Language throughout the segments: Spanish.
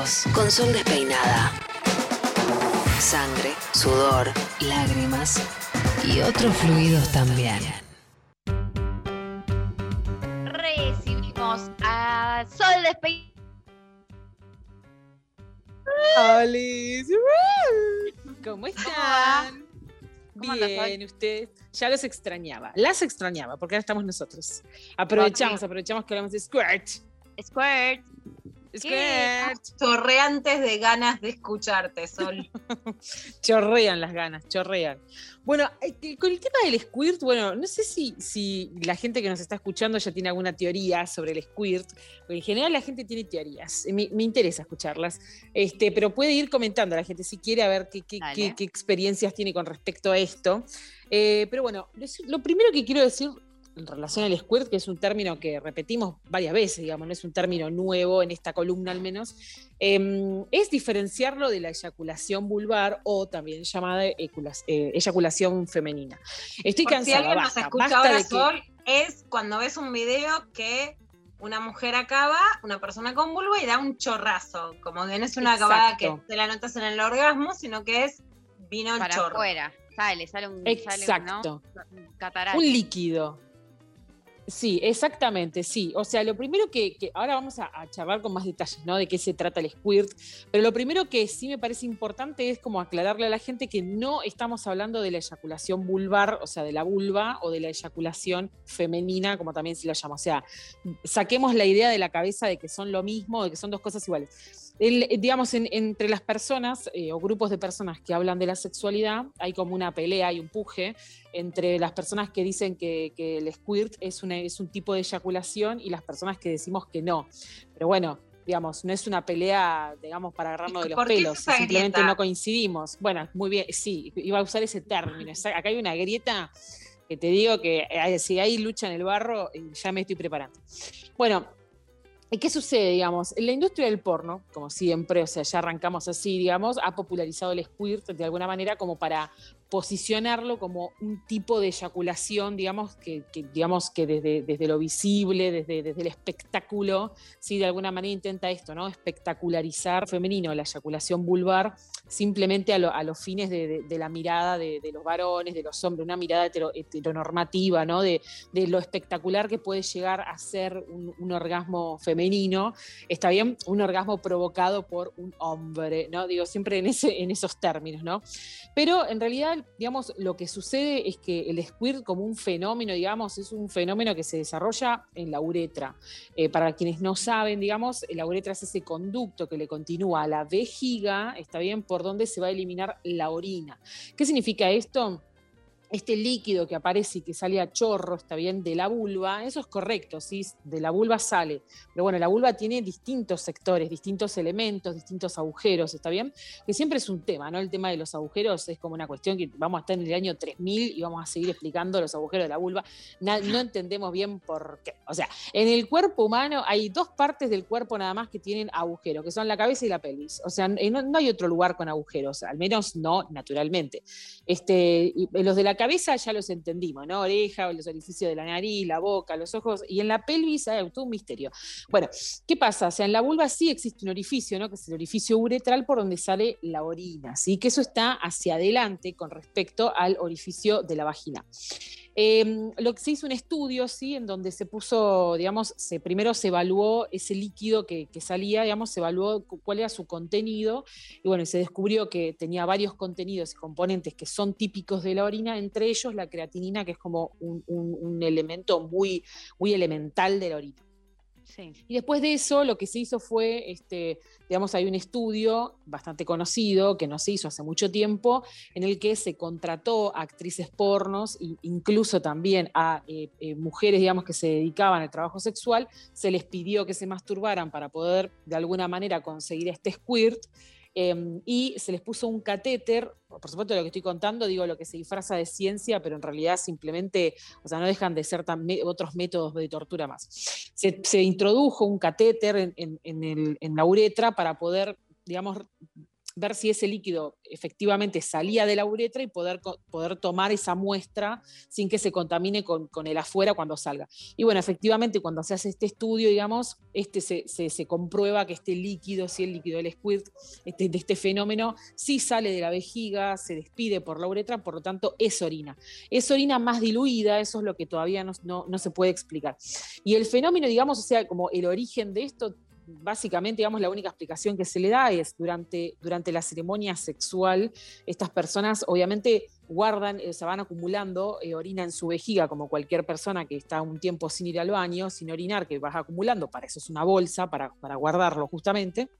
fluidos con Sol Despeinada. Sangre, sudor, lágrimas y otros fluidos también. Recibimos a Sol Despeinada. Alice, ¿cómo están? ¿Cómo andas, Bien, ustedes. Ya los extrañaba. Las extrañaba, porque ahora estamos nosotros. Aprovechamos que hablamos de Squirt. Squirt. Squirt. Chorreantes de ganas de escucharte, Sol. Chorrean las ganas, chorrean. Bueno, con el tema del squirt, bueno, no sé si la gente que nos está escuchando ya tiene alguna teoría sobre el squirt, porque en general la gente tiene teorías, me interesa escucharlas, pero puede ir comentando a la gente si quiere a ver qué experiencias tiene con respecto a esto. Pero bueno, lo primero que quiero decir en relación al squirt, que es un término que repetimos varias veces, digamos, no es un término nuevo en esta columna al menos, es diferenciarlo de la eyaculación vulvar o también llamada eyaculación femenina. Estoy cansada. Si alguien nos escucha ahora, Sol, es cuando ves un video que una mujer acaba, una persona con vulva y da un chorrazo, como que no es una acabada que te la notas en el orgasmo, sino que es vino el para chorro. Afuera, sale un catarata. Un líquido. Sí, exactamente, sí. O sea, lo primero que ahora vamos a charlar con más detalles, ¿no? De qué se trata el squirt, pero lo primero que sí me parece importante es como aclararle a la gente que no estamos hablando de la eyaculación vulvar, o sea, de la vulva, o de la eyaculación femenina, como también se la llama. O sea, saquemos la idea de la cabeza de que son lo mismo, de que son dos cosas iguales. Digamos, entre las personas o grupos de personas que hablan de la sexualidad, hay como una pelea y un puje entre las personas que dicen que el squirt es un tipo de eyaculación y las personas que decimos que no. Pero bueno, digamos, no es una pelea, digamos, para agarrarnos de los pelos, simplemente no coincidimos. Bueno, muy bien, sí, iba a usar ese término. Acá hay una grieta que te digo que si hay lucha en el barro, ya me estoy preparando. Bueno, ¿qué sucede, digamos? En la industria del porno, como siempre, o sea, ya arrancamos así, digamos, ha popularizado el squirt de alguna manera como para posicionarlo como un tipo de eyaculación, digamos, que desde lo visible, desde el espectáculo, ¿sí? De alguna manera intenta esto, ¿no? Espectacularizar femenino la eyaculación vulvar, simplemente a los fines de la mirada de los varones, de los hombres, una mirada heteronormativa, ¿no? De lo espectacular que puede llegar a ser un orgasmo femenino, está bien, un orgasmo provocado por un hombre, ¿no? Digo, siempre en esos términos, ¿no? Pero en realidad, digamos, lo que sucede es que el squirt como un fenómeno, digamos, es un fenómeno que se desarrolla en la uretra. Para quienes no saben, digamos, la uretra es ese conducto que le continúa a la vejiga, está bien, por donde se va a eliminar la orina. ¿Qué significa esto? Este líquido que aparece y que sale a chorro, está bien, de la vulva, eso es correcto, ¿sí? De la vulva sale. Pero bueno, la vulva tiene distintos sectores, distintos elementos, distintos agujeros, ¿está bien? Que siempre es un tema, ¿no? El tema de los agujeros es como una cuestión que vamos a estar en el año 3000 y vamos a seguir explicando los agujeros de la vulva. No entendemos bien por qué. O sea, en el cuerpo humano hay dos partes del cuerpo nada más que tienen agujeros, que son la cabeza y la pelvis. O sea, no hay otro lugar con agujeros, al menos no naturalmente. Los de la cabeza ya los entendimos, ¿no? Oreja, los orificios de la nariz, la boca, los ojos, y en la pelvis hay todo un misterio. Bueno, ¿qué pasa? O sea, en la vulva sí existe un orificio, ¿no? Que es el orificio uretral por donde sale la orina, ¿sí? Que eso está hacia adelante con respecto al orificio de la vagina. Lo que se hizo un estudio, ¿sí? En donde se puso, digamos, primero se evaluó ese líquido que salía, digamos, se evaluó cuál era su contenido, y bueno, se descubrió que tenía varios contenidos y componentes que son típicos de la orina, entre ellos la creatinina, que es como un elemento muy, muy elemental de la orina. Sí. Y después de eso, lo que se hizo fue, digamos, hay un estudio bastante conocido que no se hizo hace mucho tiempo, en el que se contrató a actrices pornos e incluso también a mujeres, digamos, que se dedicaban al trabajo sexual, se les pidió que se masturbaran para poder, de alguna manera, conseguir este squirt. Y se les puso un catéter, por supuesto lo que estoy contando, digo lo que se disfraza de ciencia, pero en realidad simplemente, o sea, no dejan de ser otros métodos de tortura más. Se introdujo un catéter en la uretra para poder, digamos, ver si ese líquido efectivamente salía de la uretra y poder tomar esa muestra sin que se contamine con el afuera cuando salga. Y bueno, efectivamente cuando se hace este estudio, digamos, se comprueba que este líquido, si el líquido del squirt, de este fenómeno, sí sale de la vejiga, se despide por la uretra, por lo tanto es orina. Es orina más diluida, eso es lo que todavía no se puede explicar. Y el fenómeno, digamos, o sea, como el origen de esto, básicamente, digamos, la única explicación que se le da es durante la ceremonia sexual, estas personas obviamente guardan, o sea, van acumulando orina en su vejiga, como cualquier persona que está un tiempo sin ir al baño, sin orinar, que vas acumulando, para eso es una bolsa, para guardarlo justamente.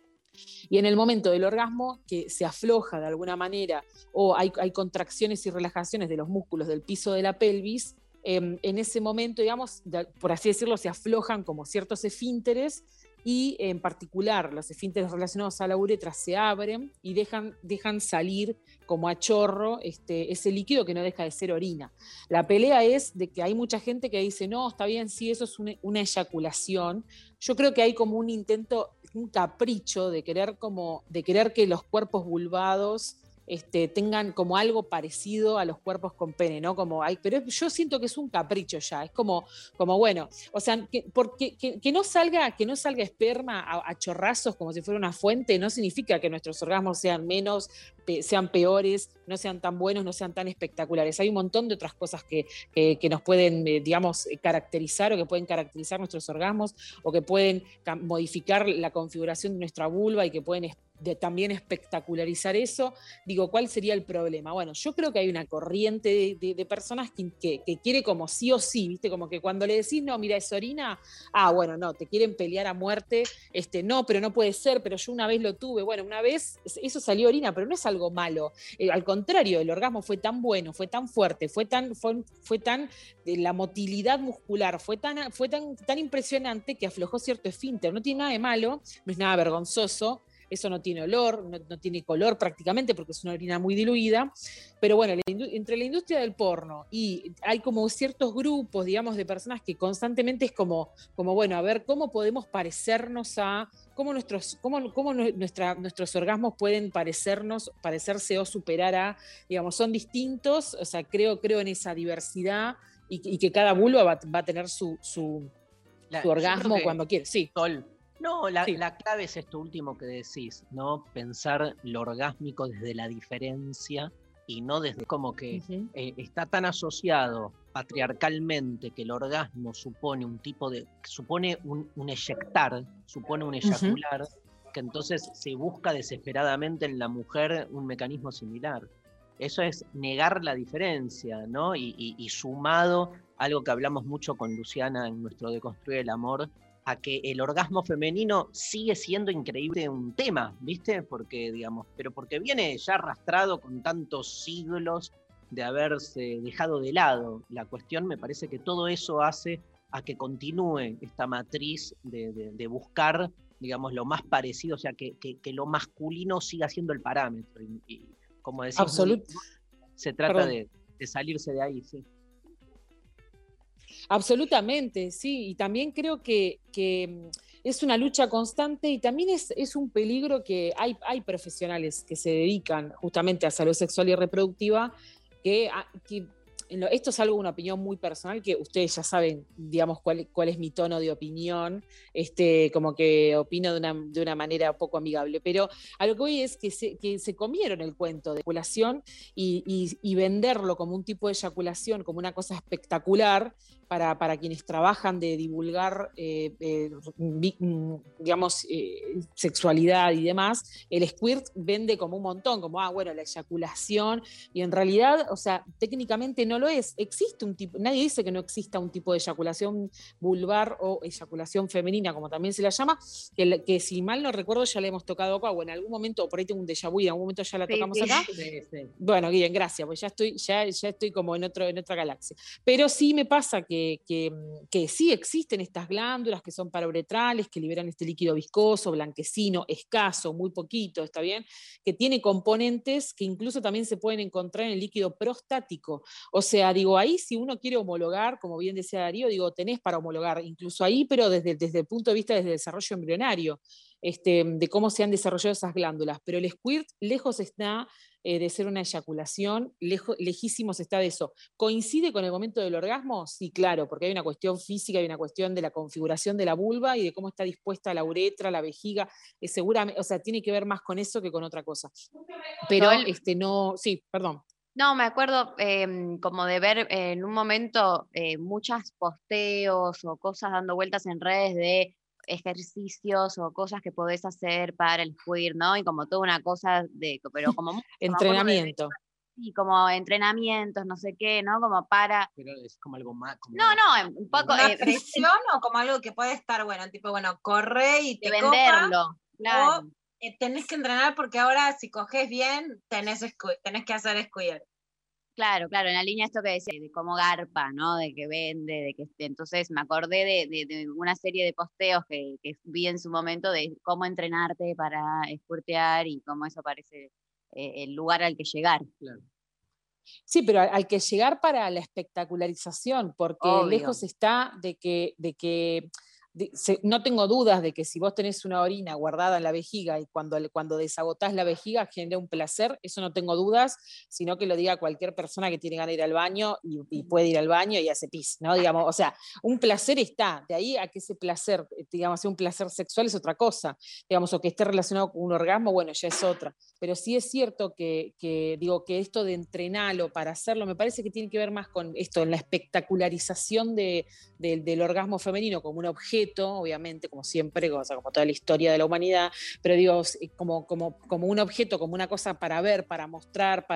Y en el momento del orgasmo, que se afloja de alguna manera, o hay contracciones y relajaciones de los músculos del piso de la pelvis, en ese momento, digamos, por así decirlo, se aflojan como ciertos esfínteres, y en particular los esfínteres relacionados a la uretra se abren y dejan salir como a chorro ese líquido que no deja de ser orina. La pelea es de que hay mucha gente que dice, no, está bien, sí, eso es una eyaculación. Yo creo que hay como un intento, un capricho de querer que los cuerpos vulvados tengan como algo parecido a los cuerpos con pene, ¿no? Pero yo siento que es un capricho ya, es como bueno, o sea, que no salga esperma a chorrazos como si fuera una fuente, no significa que nuestros orgasmos sean menos, sean peores, no sean tan buenos, no sean tan espectaculares. Hay un montón de otras cosas que nos pueden, digamos, caracterizar, o que pueden caracterizar nuestros orgasmos, o que pueden modificar la configuración de nuestra vulva y que pueden también espectacularizar eso. Digo, ¿cuál sería el problema? Bueno, yo creo que hay una corriente de personas que quiere como sí o sí, ¿viste? Como que cuando le decís, no, mira, es orina, bueno, no, te quieren pelear a muerte, no, pero no puede ser, pero yo una vez lo tuve. Bueno, una vez eso salió orina, pero no es algo malo. Al contrario, el orgasmo fue tan bueno, fue tan fuerte, fue tan la motilidad muscular fue tan impresionante que aflojó cierto esfínter. No tiene nada de malo, no es nada vergonzoso. Eso no tiene olor, no tiene color prácticamente porque es una orina muy diluida, pero bueno, entre la industria del porno y hay como ciertos grupos, digamos, de personas que constantemente es como bueno, a ver, ¿cómo podemos parecernos cómo nuestros orgasmos pueden parecerse o superar a, digamos, son distintos, o sea, creo en esa diversidad y que cada vulva va a tener su orgasmo cuando quiere, sí. No, la clave es esto último que decís, ¿no? Pensar lo orgásmico desde la diferencia y no desde como que está tan asociado patriarcalmente que el orgasmo supone un eyectar, supone un eyacular, que entonces se busca desesperadamente en la mujer un mecanismo similar. Eso es negar la diferencia, ¿no? Y sumado, algo que hablamos mucho con Luciana en nuestro Deconstruir el Amor, a que el orgasmo femenino sigue siendo increíble un tema, ¿viste? Porque viene ya arrastrado con tantos siglos de haberse dejado de lado. La cuestión, me parece que todo eso hace a que continúe esta matriz de buscar, digamos, lo más parecido, o sea, que lo masculino siga siendo el parámetro. Y como decís, se trata de salirse de ahí, sí. Absolutamente, sí, y también creo que es una lucha constante y también es un peligro que hay profesionales que se dedican justamente a salud sexual y reproductiva que esto es una opinión muy personal, que ustedes ya saben, digamos, cuál es mi tono de opinión, como que opino de una manera poco amigable, pero a lo que voy es que se comieron el cuento de eyaculación y venderlo como un tipo de eyaculación, como una cosa espectacular para quienes trabajan de divulgar, digamos, sexualidad y demás. El squirt vende como un montón, como, bueno, la eyaculación, y en realidad, o sea, técnicamente no lo es. Existe un tipo, nadie dice que no exista un tipo de eyaculación vulvar o eyaculación femenina, como también se la llama, que si mal no recuerdo ya la hemos tocado acá, o en algún momento, por ahí tengo un déjà vu y en algún momento ya la tocamos acá. Sí. Bueno, bien, gracias, pues ya estoy como en otra galaxia. Pero sí me pasa que sí existen estas glándulas que son parauretrales, que liberan este líquido viscoso, blanquecino, escaso, muy poquito, ¿está bien? Que tiene componentes que incluso también se pueden encontrar en el líquido prostático. O sea, digo, ahí si uno quiere homologar, como bien decía Darío, digo, tenés para homologar incluso ahí, pero desde el punto de vista del desarrollo embrionario. de cómo se han desarrollado esas glándulas, pero el squirt lejos está de ser una eyaculación, lejísimos está de eso. ¿Coincide con el momento del orgasmo? Sí, claro, porque hay una cuestión física, hay una cuestión de la configuración de la vulva y de cómo está dispuesta la uretra, la vejiga, seguramente, o sea, tiene que ver más con eso que con otra cosa. Pero, no, sí, perdón. No, me acuerdo como de ver en un momento muchos posteos o cosas dando vueltas en redes de ejercicios o cosas que podés hacer para el squirt, ¿no? Y como toda una cosa pero como entrenamiento. Sí, como entrenamientos, no sé qué, ¿no? Como para... Pero es como algo más... Como no, un poco... ¿Una presión o como algo que puede estar, bueno, tipo, bueno, corre y te venderlo, copa, claro. O tenés que entrenar porque ahora si coges bien, tenés que hacer squirt. Claro, en la línea esto que decía, de cómo garpa, ¿no? De que vende, de que entonces me acordé de una serie de posteos que vi en su momento de cómo entrenarte para squirtear y cómo eso parece el lugar al que llegar. Claro. Sí, pero hay que llegar para la espectacularización, porque obvio. Lejos está de que no tengo dudas de que si vos tenés una orina guardada en la vejiga y cuando desagotás la vejiga genera un placer, eso no tengo dudas, sino que lo diga cualquier persona que tiene ganas de ir al baño y puede ir al baño y hace pis, ¿no? Digamos, o sea, un placer está, de ahí a que ese placer, digamos, sea un placer sexual es otra cosa, digamos, o que esté relacionado con un orgasmo, bueno, ya es otra, pero sí es cierto que esto de entrenarlo para hacerlo, me parece que tiene que ver más con esto, en la espectacularización del orgasmo femenino como un objeto, obviamente, como siempre, como toda la historia de la humanidad, pero digo, como un objeto, como una cosa para ver, para mostrar,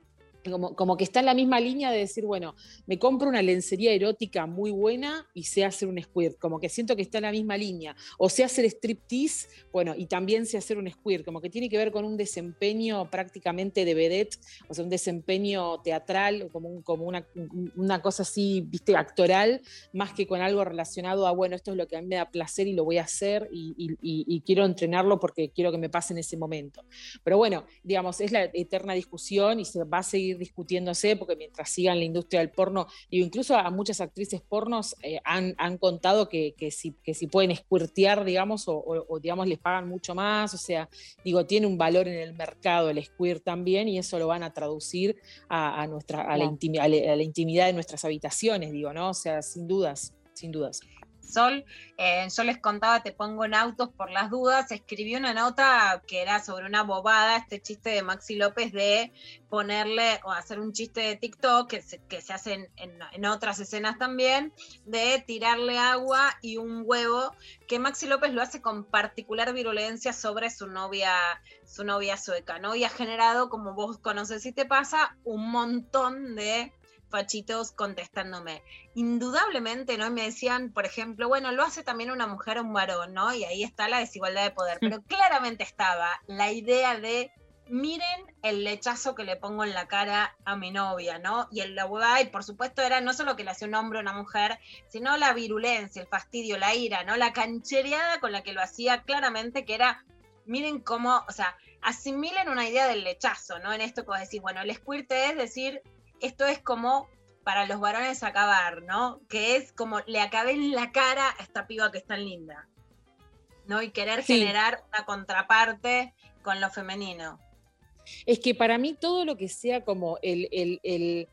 como que está en la misma línea de decir, bueno, me compro una lencería erótica muy buena y sé hacer un squirt, como que siento que está en la misma línea, o sé hacer striptease, bueno, y también sé hacer un squirt, como que tiene que ver con un desempeño prácticamente de vedette, o sea, un desempeño teatral, como una cosa así, viste, actoral, más que con algo relacionado a, bueno, esto es lo que a mí me da placer y lo voy a hacer y quiero entrenarlo porque quiero que me pase en ese momento. Pero bueno, digamos, es la eterna discusión y se va a seguir discutiéndose, porque mientras sigan la industria del porno, incluso a muchas actrices pornos han contado que si pueden squirtear, digamos, o digamos les pagan mucho más, o sea, digo, tiene un valor en el mercado el squirt también, y eso lo van a traducir a la intimidad de nuestras habitaciones, digo, ¿no? O sea, sin dudas. Sol, yo les contaba, te pongo en autos por las dudas, escribí una nota que era sobre una bobada, este chiste de Maxi López de ponerle o hacer un chiste de TikTok que se hace en otras escenas también, de tirarle agua y un huevo, que Maxi López lo hace con particular virulencia sobre su novia sueca, ¿no? Y ha generado, como vos conoces y te pasa, un montón de fachitos contestándome. Indudablemente, ¿no? Me decían, por ejemplo, bueno, lo hace también una mujer o un varón, ¿no? Y ahí está la desigualdad de poder. Pero claramente estaba la idea de, miren el lechazo que le pongo en la cara a mi novia, ¿no? Y la huevada, y por supuesto era no solo que le hacía un hombre o una mujer, sino la virulencia, el fastidio, la ira, ¿no? La canchereada con la que lo hacía, claramente que era, miren cómo, o sea, asimilen una idea del lechazo, ¿no? En esto que vos decís, bueno, el squirt es decir, esto es como para los varones acabar, ¿no? Que es como le acabé en la cara a esta piba que es tan linda, ¿no? Y querer generar una contraparte con lo femenino. Es que para mí todo lo que sea como el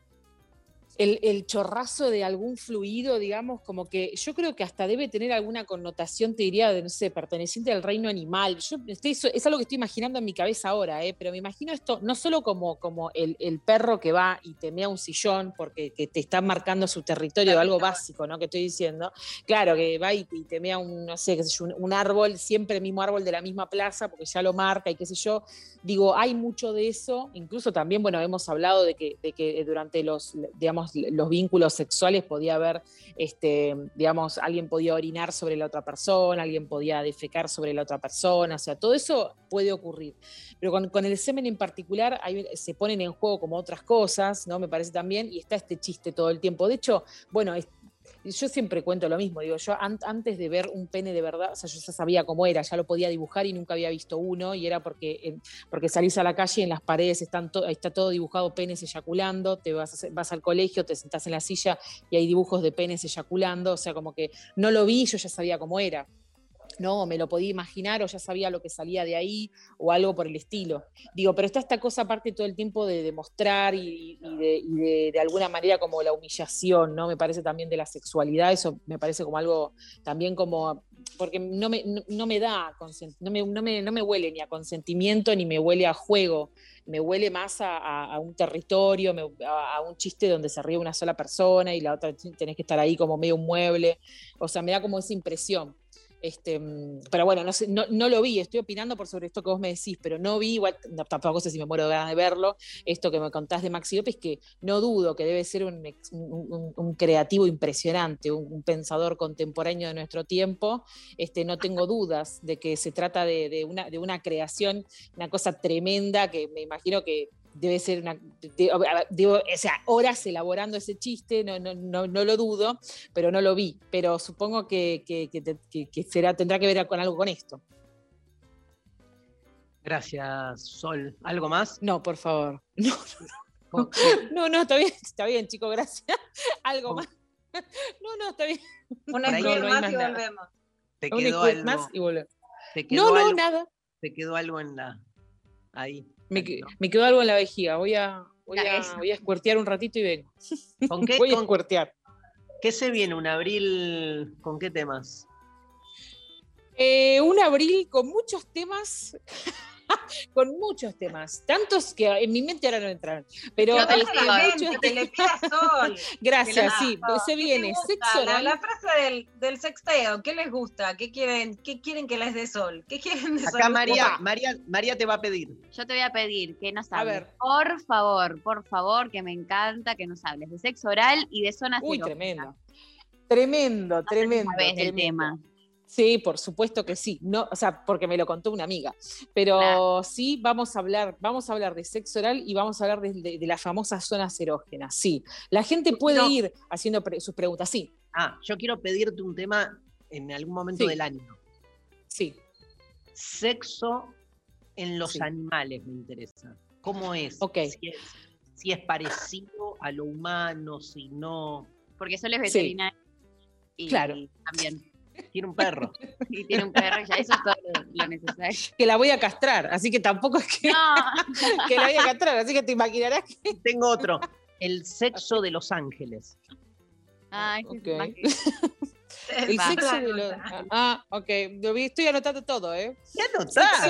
chorrazo de algún fluido, digamos, como que yo creo que hasta debe tener alguna connotación, te diría, de, no sé, perteneciente al reino animal. Es algo que estoy imaginando en mi cabeza ahora, pero me imagino esto no solo como el perro que va y te mea un sillón porque que te está marcando su territorio, algo básico, ¿no? Que estoy diciendo. Claro, que va y te mea no sé, qué sé yo, un árbol, siempre el mismo árbol de la misma plaza, porque ya lo marca y qué sé yo. Digo, hay mucho de eso, incluso también, bueno, hemos hablado de que durante los vínculos sexuales podía haber, digamos, alguien podía orinar sobre la otra persona, alguien podía defecar sobre la otra persona, o sea, todo eso puede ocurrir. Pero con el semen en particular se ponen en juego como otras cosas, ¿no? Me parece también, y está este chiste todo el tiempo. De hecho, bueno, yo siempre cuento lo mismo, digo, yo antes de ver un pene de verdad, o sea, yo ya sabía cómo era, ya lo podía dibujar y nunca había visto uno, y era porque salís a la calle y en las paredes está todo dibujado penes eyaculando, te vas al colegio, te sentás en la silla y hay dibujos de penes eyaculando, o sea, como que no lo vi, yo ya sabía cómo era. no, me lo podía imaginar o ya sabía lo que salía de ahí o algo por el estilo. Digo, pero está esta cosa aparte todo el tiempo de demostrar y de alguna manera como la humillación, ¿no? Me parece también de la sexualidad, eso me parece como algo también como, porque no me da, no me huele ni a consentimiento ni me huele a juego, me huele más a un territorio, a un chiste donde se ríe una sola persona y la otra tenés que estar ahí como medio un mueble, o sea, me da como esa impresión. Pero bueno, no sé, no lo vi, estoy opinando por sobre esto que vos me decís, pero no vi, igual tampoco sé si me muero de ganas de verlo, esto que me contás de Maxi López, que no dudo que debe ser un creativo impresionante, un pensador contemporáneo de nuestro tiempo, no tengo dudas de que se trata de una creación, una cosa tremenda que me imagino que debe ser o sea, horas elaborando ese chiste, no lo dudo, pero no lo vi. Pero supongo que tendrá que ver con algo con esto. Gracias, Sol. ¿Algo más? No, por favor. No, está bien, chicos, gracias. Algo más. No, está bien. Una squirt más y volvemos. ¿Te quedó algo? Más y volvemos. No, nada. ¿Te quedó algo ahí? Me quedó algo en la vejiga. Voy a escuertear un ratito y vengo. ¿Con qué? Voy a escuertear. ¿Qué se viene? ¿Un abril con qué temas? Un abril con muchos temas. Con muchos temas, tantos que en mi mente ahora no entran. Pero que le pida Sol. Gracias, sí, se viene sexo oral. La frase del sexteo, ¿qué les gusta? ¿Qué quieren que les dé Sol? ¿Qué quieren de Sol? Acá María te va a pedir. Yo te voy a pedir que nos hables. A ver. Por favor, que me encanta que nos hables de sexo oral y de zonas erógenas. Tremendo. Sabés del tema. Sí, por supuesto que sí. No, o sea, porque me lo contó una amiga. Pero claro, sí, vamos a hablar de sexo oral y vamos a hablar de las famosas zonas erógenas. Sí, la gente puede ir haciendo sus preguntas, sí. Yo quiero pedirte un tema en algún momento del año. Sí. Sexo en los animales me interesa. ¿Cómo es? Okay. Si es parecido a lo humano, si no. Porque Sol es veterinaria. Y claro. También. Tiene un perro. Y tiene un perro, ya eso es todo lo necesario. Que la voy a castrar, así que tampoco es que, que la voy a castrar, así que te imaginarás que... Tengo otro. El sexo de los ángeles. Okay. El sexo de los... ok. Estoy anotando todo, ¿eh? ¿Qué anotás?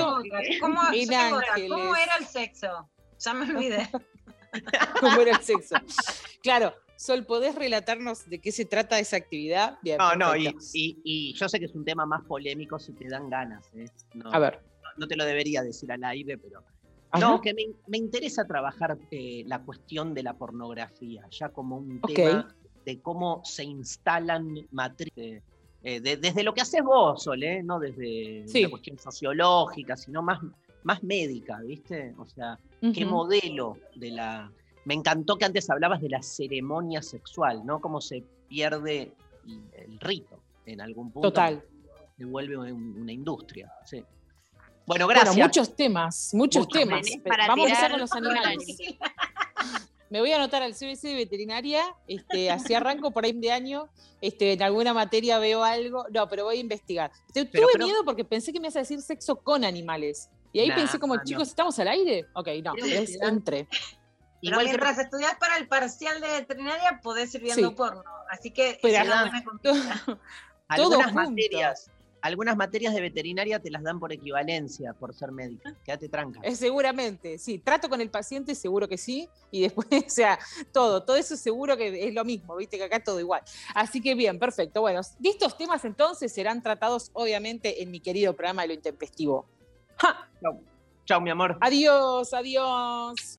¿Cómo era el sexo? Ya me olvidé. ¿Cómo era el sexo? Claro. Sol, ¿podés relatarnos de qué se trata esa actividad? Bien, no, y yo sé que es un tema más polémico si te dan ganas. A ver. No te lo debería decir al aire, pero... Ajá. No, que me interesa trabajar la cuestión de la pornografía, ya como un tema de cómo se instalan matrices, desde lo que haces vos, Sol, no desde una cuestión sociológica, sino más médica, ¿viste? O sea, qué modelo de la... Me encantó que antes hablabas de la ceremonia sexual, ¿no? Cómo se pierde el rito en algún punto. Total. Se vuelve una industria, sí. Bueno, gracias. Bueno, muchos temas. Vamos a empezar con los animales. Me voy a anotar al CBC de veterinaria, así arranco por ahí de año, en alguna materia veo algo, no, pero voy a investigar. Tuve miedo porque pensé que me ibas a decir sexo con animales. Y ahí pensé como, chicos, ¿estamos al aire? Ok, no, es entre... Pero igual mientras estudiás para el parcial de veterinaria, podés ir viendo porno. Así que algunas materias de veterinaria te las dan por equivalencia, por ser médico. Quédate tranca. Seguramente, sí. Trato con el paciente, seguro que sí. Y después, o sea, todo eso seguro que es lo mismo, viste que acá todo igual. Así que bien, perfecto. Bueno, estos temas entonces serán tratados, obviamente, en mi querido programa de Lo Intempestivo. Chau, mi amor. Adiós.